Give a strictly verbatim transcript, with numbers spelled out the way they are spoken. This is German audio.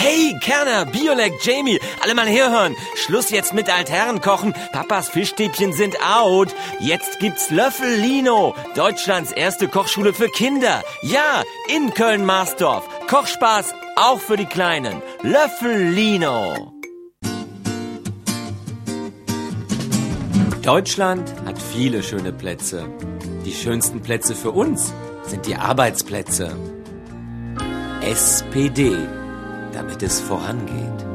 Hey, Kerner, Biolek, Jamie, alle mal herhören. Schluss jetzt mit Altherrenkochen. Papas Fischstäbchen sind out. Jetzt gibt's Löffel-Lino, Deutschlands erste Kochschule für Kinder. Ja, in Köln-Marsdorf. Kochspaß auch für die Kleinen. Löffel-Lino. Deutschland hat viele schöne Plätze. Die schönsten Plätze für uns sind die Arbeitsplätze. S P D, damit es vorangeht.